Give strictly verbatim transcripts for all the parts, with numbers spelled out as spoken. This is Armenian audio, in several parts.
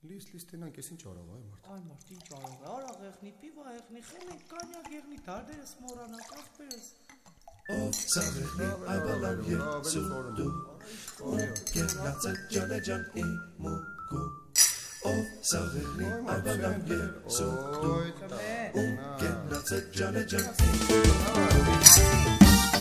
Լիս լիս տենանք, ես ինչ արավ, այ մարդ։ Այ մարդ, ինչ արավ, արաղ եղնի, պիվա եղնի, խեմենք, կանյակ եղնի, դարդերս մորանակ, ասպերս։ Ով սաղեղնի, այբալան եսուդու, ում կենացը ջանը ջան իմուկու, ով սաղեղնի, այբալան եսուդու, ում կենացը ջանը ջան իմուկու։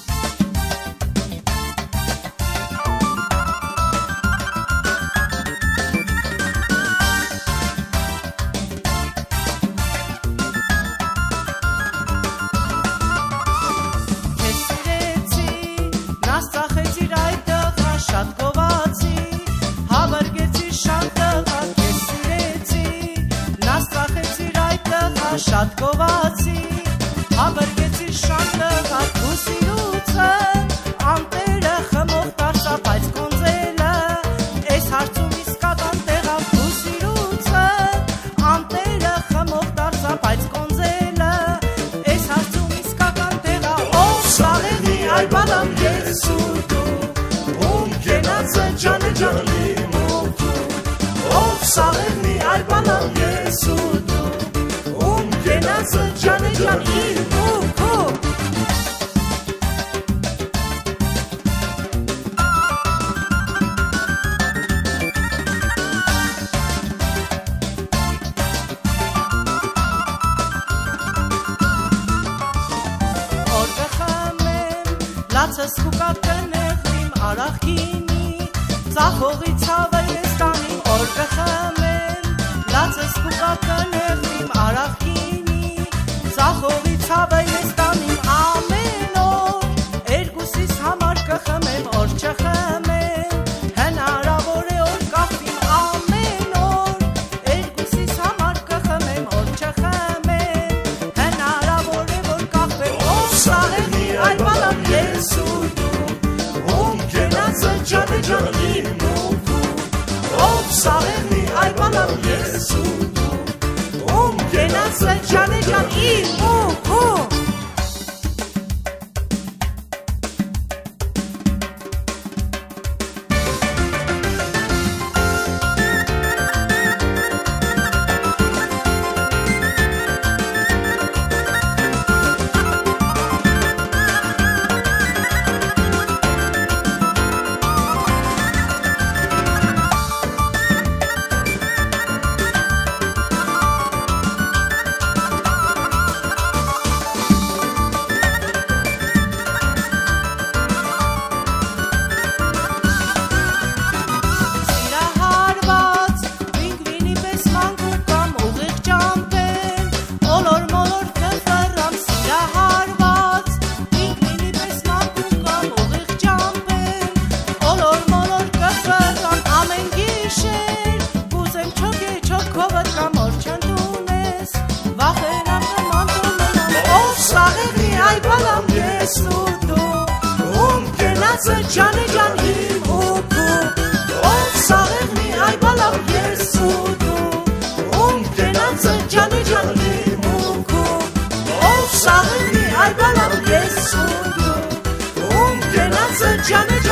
Շատ գովացի, հավրգեցի շատ լղատ ու սիրուցը, անտերը խմող տարսա, բայց կոնձելը, ես հարցում իսկական տեղավ ու սիրուցը, անտերը խմող տարսա, բայց կոնձելը, ես հարցում իսկական տեղավ, ով սաղեղնի այբալամ ես ու դու, ում կենացը ջանը ջանի մոքու, ով սաղեղնի այբալամ ես ու դու, Genazı canı can ilmuku Orada xamem Latsız kukatten eğrim Arahini Zahoği çavayestanim Orada xamem Latsız kukatten eğrim Arahini Zahողի ցավը ես տանիմ ամեն օր, երկուսիս համար կխմեմ, օր չխմեմ, հնարավոր է օր կախվիմ ամեն օր, երկուսիս համար կխմեմ, օր չխմեմ, հնարավոր է որ կախվեմ, ով սաղեղնի այբալամ ես ու դու, ում կենացը ջանը ջանի մոքու, ով սաղեղնի այբալամ ես ու դու, ում կենացը ջանը ջան իմ մոքու Canı can ilmuku Ով սաղեղնի այբալամ ես ու դու Ում կենացը ջանը ջան ilmuku Ով սաղեղնի այբալամ ես ու դու Ում կենացը ջանը